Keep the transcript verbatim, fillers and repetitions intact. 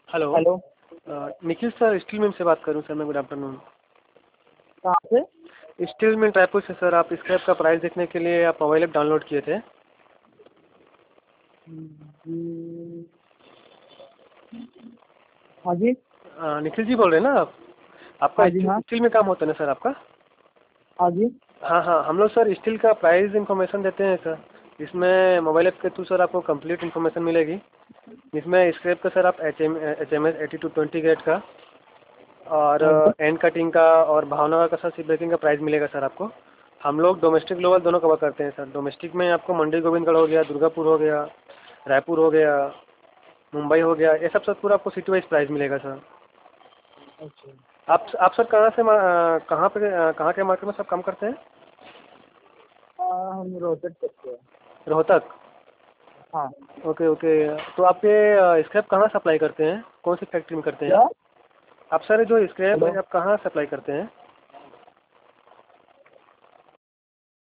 Hello. Hello. अ, Nikhil sir, steel mill से बात करूँ सर मैं। Good afternoon. कहाँ से? स्टील मिल रायपुर से सर। आप स्क्रैप का प्राइस देखने के लिए आप मोबाइल ऐप डाउनलोड किए थे। जी। हाँ जी। अ, निखिल जी बोल रहे हैं ना आप? आपका हाँ जी। स्टील हाँ। स्टील में काम होता है ना सर आपका? हाँ जी। हाँ हाँ, हम लोग सर स्टील का प्राइस इन्फॉर्मेशन देते हैं सर। इसमें मोबाइल ऐप के थ्रू सर आपको कंप्लीट इन्फॉर्मेशन मिलेगी। इसमें स्क्रैप का सर आप H M H M S eighty to twenty grade का और हाँ जी। एंड कटिंग का और भावनगर का सर सी ब्रेकिंग का प्राइस मिलेगा सर आपको। हम लोग डोमेस्टिक ग्लोबल दोनों कवर करते हैं सर। डोमेस्टिक में आपको मंडी गोविंदगढ़ हो गया, दुर्गापुर हो गया, रायपुर हो गया, मुंबई हो गया, ये सब सर पूरा आपको सिटी वाइज प्राइस मिलेगा सर। अच्छा। आप आप सर कहाँ से मा- कहाँ पे कहाँ के मार्केट में सब काम करते हैं? हाँ, हम रोटेट करते हैं। रोहतक। हाँ। Okay okay. तो आप ये स्क्रैप कहाँ सप्लाई करते हैं? कौन सी फैक्ट्री में करते हैं क्या? आप? आप सर जो स्क्रैप हेलो। है आप कहाँ सप्लाई करते हैं?